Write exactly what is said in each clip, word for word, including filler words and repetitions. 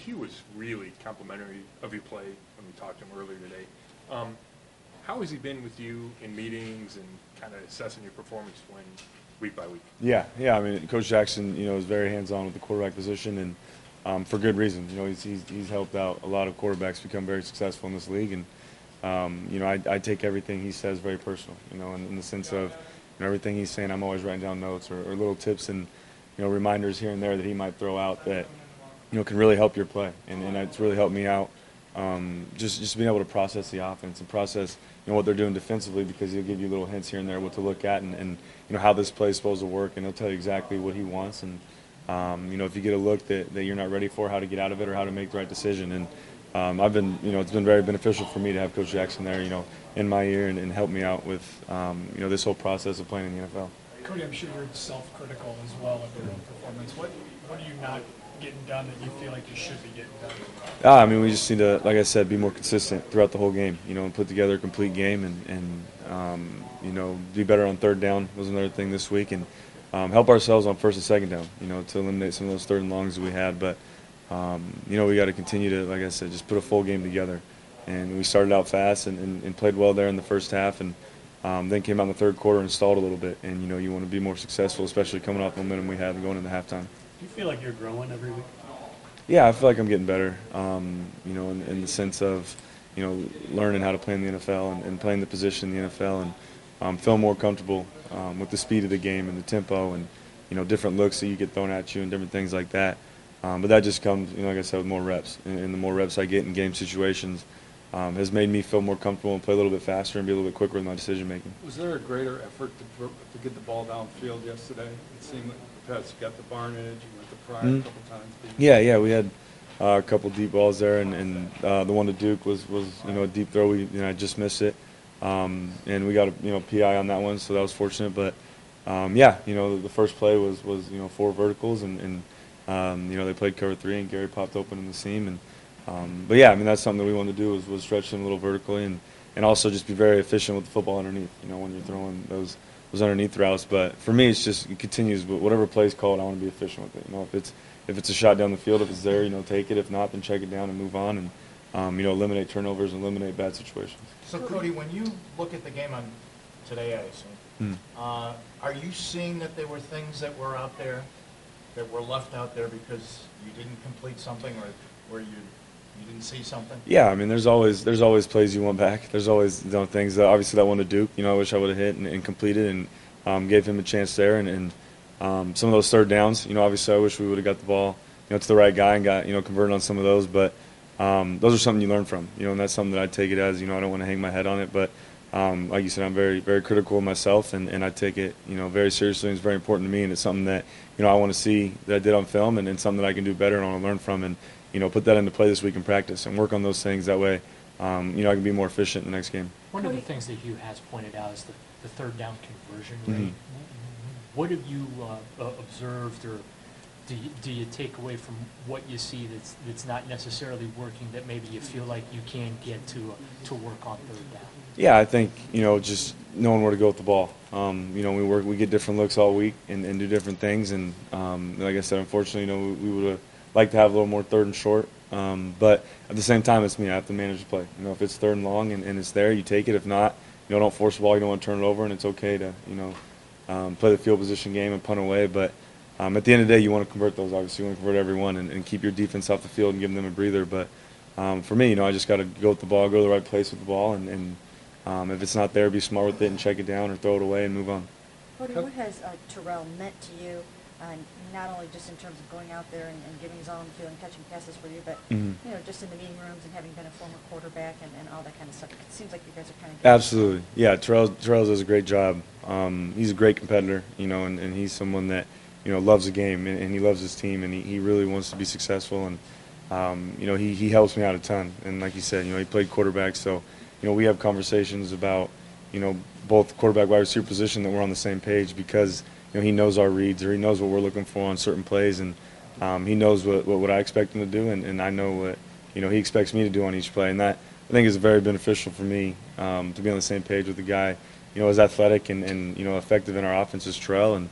he was really complimentary of your play when we talked to him earlier today. Um, how has he been with you in meetings and kind of assessing your performance when week by week? Yeah, yeah. I mean, Coach Jackson, you know, is very hands-on with the quarterback position, and um, for good reason. You know, he's, he's he's helped out a lot of quarterbacks become very successful in this league, and um, you know, I, I take everything he says very personal. You know, in, in the sense of, you know, everything he's saying, I'm always writing down notes or, or little tips and, you know, reminders here and there that he might throw out that, you know, can really help your play, and, and it's really helped me out. Um, just just being able to process the offense and process, you know, what they're doing defensively, because he'll give you little hints here and there what to look at, and, and you know, how this play is supposed to work, and he'll tell you exactly what he wants, and um, you know, if you get a look that, that you're not ready for, how to get out of it or how to make the right decision. And um, I've been, you know, it's been very beneficial for me to have Coach Jackson there, you know, in my ear and, and help me out with, um, you know, this whole process of playing in the N F L. Cody, I'm sure you're self-critical as well of your own performance. What what are you not getting done that you feel like you should be getting done? Ah, I mean, we just need to, like I said, be more consistent throughout the whole game, you know, and put together a complete game, and, and um, you know, be better on third down was another thing this week, and um, help ourselves on first and second down, you know, to eliminate some of those third and longs that we had. But, um, you know, we got to continue to, like I said, just put a full game together. And we started out fast and, and, and played well there in the first half, and um, then came out in the third quarter and stalled a little bit. And, you know, you want to be more successful, especially coming off the momentum we had going into halftime. Do you feel like you're growing every week? Yeah, I feel like I'm getting better, um, you know, in, in the sense of, you know, learning how to play in the N F L and, and playing the position in the N F L, and um, feel more comfortable um, with the speed of the game and the tempo and, you know, different looks that you get thrown at you and different things like that. Um, but that just comes, you know, like I said, with more reps. And, and the more reps I get in game situations um, has made me feel more comfortable and play a little bit faster and be a little bit quicker with my decision making. Was there a greater effort to, to get the ball downfield yesterday? It seemed like the pass, you got the Barnidge, you went to Pryor mm-hmm. a couple times. Yeah, yeah, we had uh, a couple deep balls there, and, and uh, the one to Duke was, was you know, a deep throw. We, you know, I just missed it, um, and we got a you know P I on that one, so that was fortunate. But um, yeah, you know, the, the first play was was you know four verticals, and, and um, you know they played cover three, and Gary popped open in the seam, and um, but yeah, I mean that's something that we wanted to do was, was stretch them a little vertically, and, and also just be very efficient with the football underneath. You know, when you're throwing those those underneath routes. But for me, it's just it continues. But whatever play's called, I want to be efficient with it. You know, if it's if it's a shot down the field, if it's there, you know, take it. If not, then check it down and move on, and um, you know, eliminate turnovers and eliminate bad situations. So Cody, when you look at the game on today, I assume, mm. uh, are you seeing that there were things that were out there that were left out there because you didn't complete something, or where you you didn't see something? Yeah, I mean, there's always there's always plays you want back. There's always you know, things that obviously that one to Duke, you know, I wish I would have hit and, and completed, and um, gave him a chance there, and. and Um, some of those third downs, you know, obviously I wish we would have got the ball, you know, to the right guy and got, you know, converted on some of those. But um, those are something you learn from, you know, and that's something that I take it as, you know, I don't want to hang my head on it. But um, like you said, I'm very, very critical of myself, and, and I take it, you know, very seriously. It's very important to me, and it's something that, you know, I want to see that I did on film, and, and something that I can do better and I want to learn from, and, you know, put that into play this week in practice and work on those things. That way, um, you know, I can be more efficient in the next game. One of the things that Hugh has pointed out is the, the third down conversion rate. Mm-hmm. What have you uh, observed, or do you, do you take away from what you see that's that's not necessarily working, that maybe you feel like you can get to uh, to work on third down? Yeah, I think, you know, just knowing where to go with the ball. Um, you know, we work, we get different looks all week and, and do different things. And um, like I said, unfortunately, you know, we, we would have liked to have a little more third and short. Um, but at the same time, it's me. I have to manage the play. You know, if it's third and long and, and it's there, you take it. If not, you know, don't force the ball. You don't want to turn it over, and it's okay to, you know, Um, play the field position game and punt away. But um, at the end of the day, you want to convert those. Obviously, you want to convert everyone and, and keep your defense off the field and give them a breather. But um, for me, you know, I just got to go with the ball, go to the right place with the ball, and, and um, if it's not there, be smart with it and check it down or throw it away and move on. Cody, what has uh, Terrell meant to you, uh, not only just in terms of going out there and, and giving his own field and catching passes for you, but mm-hmm. you know, just in the meeting rooms and having been a former quarterback and, and all that kind of stuff? It seems like you guys are kind of absolutely, yeah. Terrell Terrell does a great job. Um, he's a great competitor, you know, and, and he's someone that, you know, loves the game, and, and he loves his team, and he, he really wants to be successful. And um, you know, he he helps me out a ton. And like you said, you know, he played quarterback, so you know, we have conversations about, you know, both quarterback, wide receiver position, that we're on the same page, because you know, he knows our reads, or he knows what we're looking for on certain plays, and um, he knows what, what what I expect him to do, and, and I know what, you know, he expects me to do on each play. And that, I think, is very beneficial for me, um, to be on the same page with the guy, you know, as athletic and, and you know, effective in our offense as Terrell. And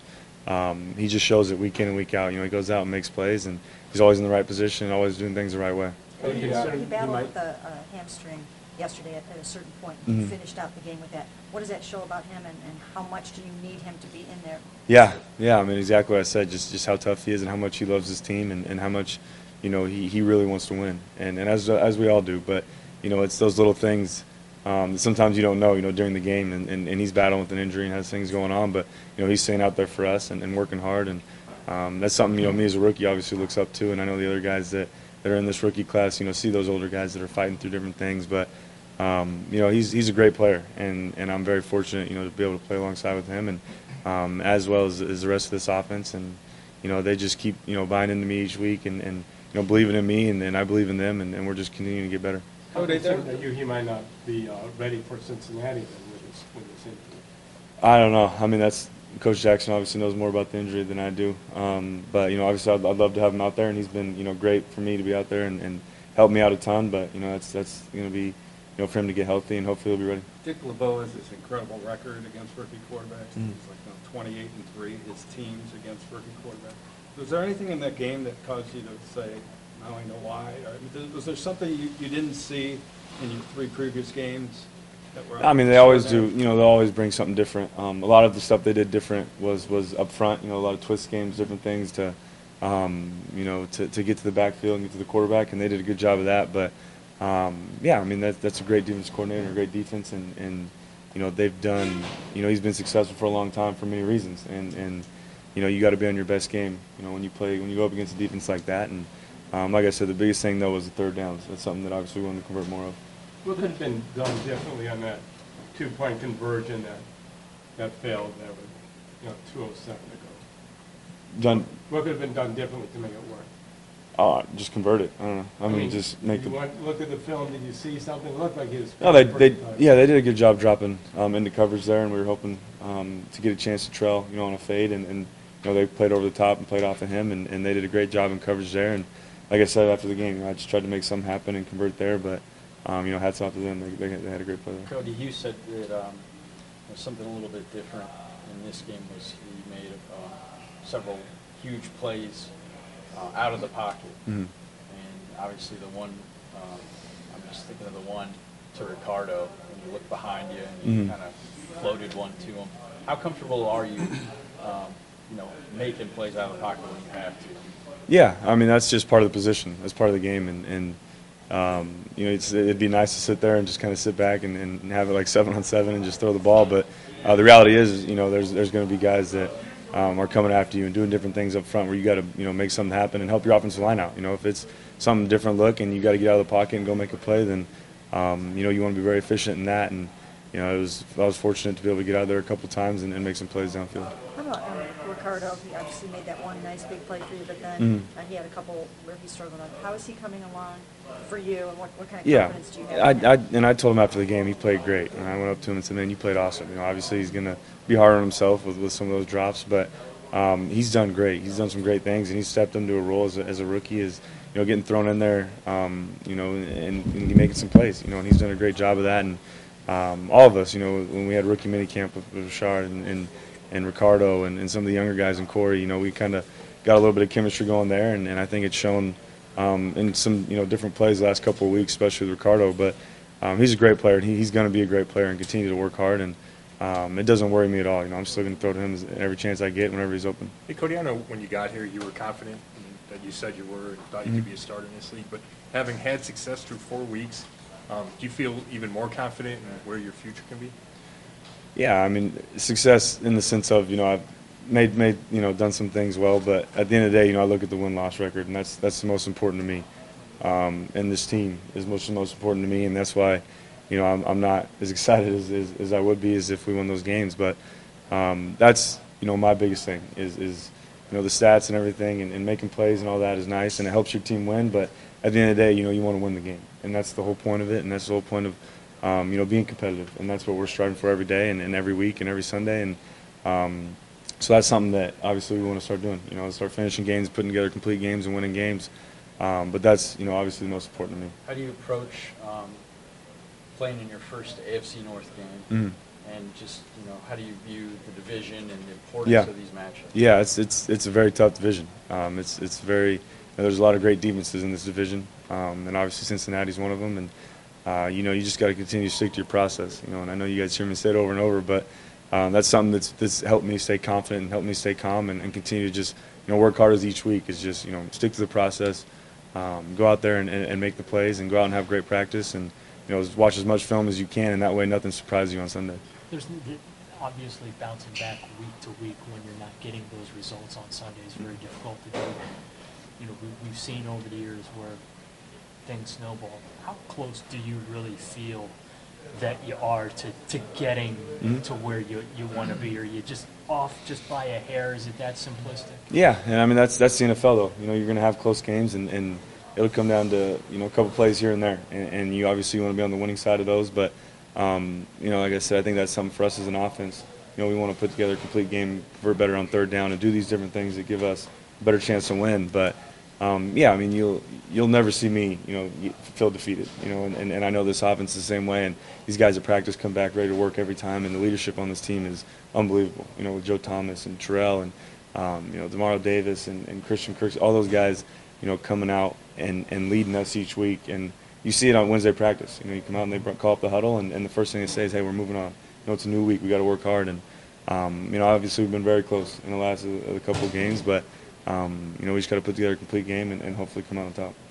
um, he just shows it week in and week out. You know, he goes out and makes plays, and he's always in the right position, always doing things the right way. He Are you concerned he he battled might- with a uh, hamstring yesterday at, at a certain point. He Mhm. finished out the game with that. What does that show about him, and, and how much do you need him to be in there? Yeah, yeah. I mean, exactly what I said. Just just how tough he is, and how much he loves his team, and, and how much, you know, he, he really wants to win, and and as as we all do. But you know, it's those little things um, that sometimes you don't know. You know, during the game, and, and, and he's battling with an injury and has things going on. But you know, he's staying out there for us and, and working hard, and um, that's something you know me as a rookie obviously looks up to, and I know the other guys that, that are in this rookie class. You know, see those older guys that are fighting through different things, but. Um, you know, he's he's a great player, and, and I'm very fortunate, you know, to be able to play alongside with him, and um, as well as, as the rest of this offense. And you know, they just keep you know buying into me each week, and, and you know believing in me, and, and I believe in them, and, and we're just continuing to get better. I'm concerned that you, he might not be uh, ready for Cincinnati then with his, with his injury. I don't know. I mean, that's Coach Jackson obviously knows more about the injury than I do. Um, but you know, obviously, I'd, I'd love to have him out there, and he's been you know great for me to be out there and, and help me out a ton. But you know, that's that's going to be. You know, for him to get healthy, and hopefully he'll be ready. Dick LeBeau has this incredible record against rookie quarterbacks. Mm. He's like you know, twenty-eight and three, his teams against rookie quarterbacks. Was there anything in that game that caused you to say, now I know why? Or was there something you, you didn't see in your three previous games that were I mean, they always do. extraordinary? You know, they always bring something different. Um, a lot of the stuff they did different was was up front. You know, a lot of twist games, different things to, um, you know, to, to get to the backfield and get to the quarterback, and they did a good job of that. But um, yeah, I mean, that, that's a great defense coordinator, a great defense, and, and you know, they've done. You know, he's been successful for a long time for many reasons, and and you know, you got to be on your best game. You know, when you play when you go up against a defense like that, and um, like I said, the biggest thing though was the third downs. That's something that obviously we want to convert more of. What could have been done differently on that two-point conversion that, that failed there with, you know, two oh seven to go? Done. What could have been done differently to make it work? Uh, just convert it. I don't know. I, mean, just make you the. went, look at the film, did you see something? It looked like he was. No, they, they, pretty tight. yeah, they did a good job dropping um, into coverage there, and we were hoping um, to get a chance to trail, you know, on a fade, and, and you know, they played over the top and played off of him, and, and they did a great job in coverage there. And like I said after the game, you know, I just tried to make something happen and convert there, but um, you know, hats off to them. They, they, they had a great play there. Cody, you said that um, there's something a little bit different in this game was you made uh, several huge plays uh, out of the pocket. Mm-hmm. And obviously the one, um, I'm just thinking of the one to Ricardo, when you look behind you and you Mhm. kind of floated one to him. How comfortable are you, um, you know, making plays out of the pocket when you have to? Yeah, I mean, that's just part of the position. That's part of the game, and, and um, you know, it's, it'd be nice to sit there and just kind of sit back and, and have it like seven on seven and just throw the ball. But uh, the reality is, you know, there's there's going to be guys that um, are coming after you and doing different things up front where you got to, you know, make something happen and help your offensive line out. You know, if it's some different look and you got to get out of the pocket and go make a play, then um, you know, you want to be very efficient in that. And you know, it was I was fortunate to be able to get out of there a couple times and, and make some plays downfield. How about um, Ricardo? He obviously made that one nice big play for you, but then Mhm. uh, he had a couple where he struggled on. How is he coming along for you, and what, what kind of Yeah, confidence do you have? I, in him? I, and I told him after the game he played great, and I went up to him and said, "Man, you played awesome." You know, obviously he's going to be hard on himself with, with some of those drops, but um, he's done great. He's done some great things, and he's stepped into a role as a, as a rookie, as you know, getting thrown in there, um, you know, and, and making some plays. You know, and he's done a great job of that. And um, all of us, you know, when we had rookie minicamp with, with Rashard and, and and Ricardo and, and some of the younger guys and Corey, you know, we kind of got a little bit of chemistry going there, and, and I think it's shown um, in some, you know, different plays the last couple of weeks, especially with Ricardo. But um, he's a great player, and he, he's going to be a great player and continue to work hard, and um, it doesn't worry me at all. You know, I'm still going to throw to him every chance I get whenever he's open. Hey, Cody, I know when you got here, you were confident and that you said you were and thought you Mm-hmm. could be a starter in this league, but having had success through four weeks, um, do you feel even more confident in where your future can be? Yeah, I mean, success in the sense of, you know, I've made, made you know, done some things well, but at the end of the day, you know, I look at the win-loss record, and that's that's the most important to me. Um, and this team is most most important to me, and that's why, you know, I'm, I'm not as excited as, as, as I would be as if we won those games. But um, that's, you know, my biggest thing is, is you know, the stats and everything, and, and making plays and all that is nice, and it helps your team win. But at the end of the day, you know, you want to win the game, and that's the whole point of it, and that's the whole point of Um, you know, being competitive, and that's what we're striving for every day and, and every week and every Sunday, and um, so that's something that obviously we want to start doing. You know, start finishing games, putting together complete games, and winning games. Um, but that's, you know, obviously the most important to me. How do you approach um, playing in your first A F C North game Mhm. and just, you know, how do you view the division and the importance Yeah. of these matchups? Yeah, it's it's it's a very tough division. Um, it's it's very you know, there's a lot of great defenses in this division, um, and obviously Cincinnati's one of them. And uh, you know, you just got to continue to stick to your process. You know, and I know you guys hear me say it over and over, but um, that's something that's that's helped me stay confident and helped me stay calm and, and continue to just you know work hard as each week. Is just you know stick to the process, um, go out there and, and, and make the plays, and go out and have great practice, and you know watch as much film as you can, and that way nothing surprises you on Sunday. There's n- obviously bouncing back week to week when you're not getting those results on Sunday is very difficult to do. You know, we, we've seen over the years where things snowball. How close do you really feel that you are to, to getting Mhm. to where you, you want to be? Or you just off just by a hair? Is it that simplistic? Yeah, and I mean that's that's the N F L though. You know, you're going to have close games, and, and it'll come down to you know a couple plays here and there, and, and you obviously want to be on the winning side of those. But um, you know, like I said, I think that's something for us as an offense. You know, we want to put together a complete game, convert better on third down, and do these different things that give us a better chance to win. But um, yeah, I mean, you'll you'll never see me, you know, feel defeated. You know, and, and, and I know this offense is the same way, and these guys at practice come back ready to work every time, and the leadership on this team is unbelievable. You know, with Joe Thomas and Terrell and um, you know Demario Davis and, and Christian Kirk, all those guys, you know, coming out and, and leading us each week. And you see it on Wednesday practice. You know, you come out and they br- call up the huddle, and, and the first thing they say is, "Hey, we're moving on. You know, it's a new week. We got to work hard." And um, you know, obviously we've been very close in the last uh, a couple of games, but um, you know, we just got to put together a complete game and, and hopefully come out on top.